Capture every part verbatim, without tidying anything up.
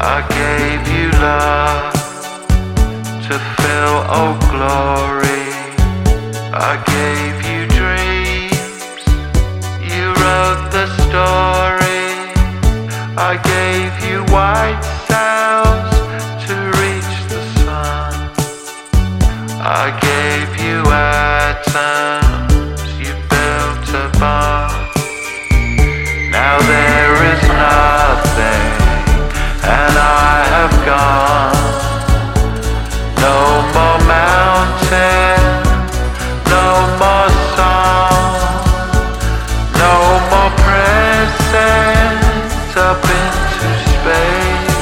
I gave you love to fill, oh glory. I gave you dreams, you wrote the story. I gave you white sails to reach the sun. I gave you atoms, you built a bomb. Now there is nothing, and I have gone. No more mountain, no more song, no more presents up into space.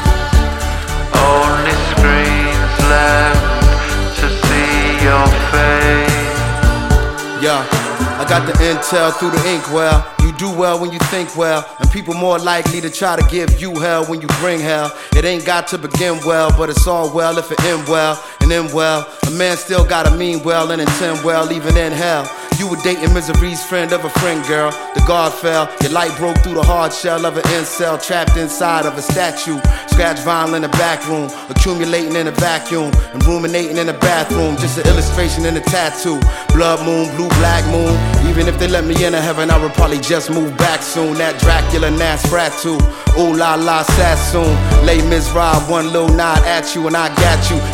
Only screens left to see your face. Yeah, I got the intel through the inkwell. You do well when you think well, and people more likely to try to give you hell when you bring hell. It ain't got to begin well, but it's all well if it end well. And end well, a man still gotta mean well and intend well even in hell. You were dating misery's friend of a friend, girl. The guard fell, your light broke through the hard shell of an incel, trapped inside of a statue. Scratch vinyl in the back room, accumulating in a vacuum, and ruminating in the bathroom. Just an illustration in a tattoo. Blood moon, blue black moon. Even if they let me into heaven, I would probably just move back soon. That Dracula Nosferatu, ooh la la Sassoon. Lay Miz Rob, one little nod at you and I got you.